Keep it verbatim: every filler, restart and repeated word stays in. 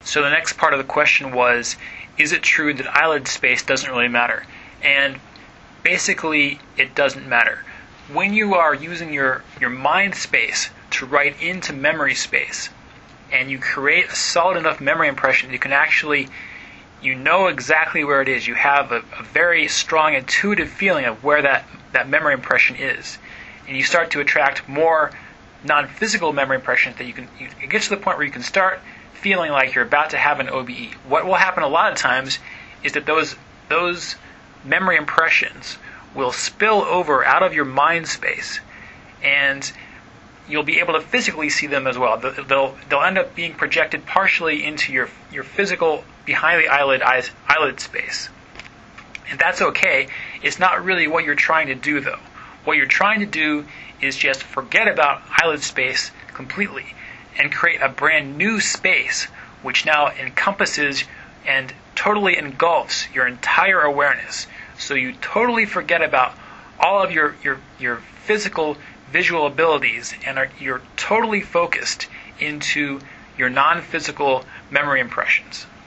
So the next part of the question was, is it true that eyelid space doesn't really matter? And basically, it doesn't matter. When you are using your, your mind space to write into memory space, and you create a solid enough memory impression, you can actually, you know exactly where it is. You have a, a very strong intuitive feeling of where that, that memory impression is. And you start to attract more non-physical memory impressions that you can, you, it gets to the point where you can start feeling like you're about to have an O B E. What will happen a lot of times is that those, those memory impressions will spill over out of your mind space, and you'll be able to physically see them as well. They'll, they'll end up being projected partially into your, your physical behind the eyelid eyes, eyelid space. And that's okay. It's not really what you're trying to do, though. What you're trying to do is just forget about eyelid space completely and create a brand new space which now encompasses and totally engulfs your entire awareness. So you totally forget about all of your, your, your physical visual abilities and are, you're totally focused into your non-physical memory impressions.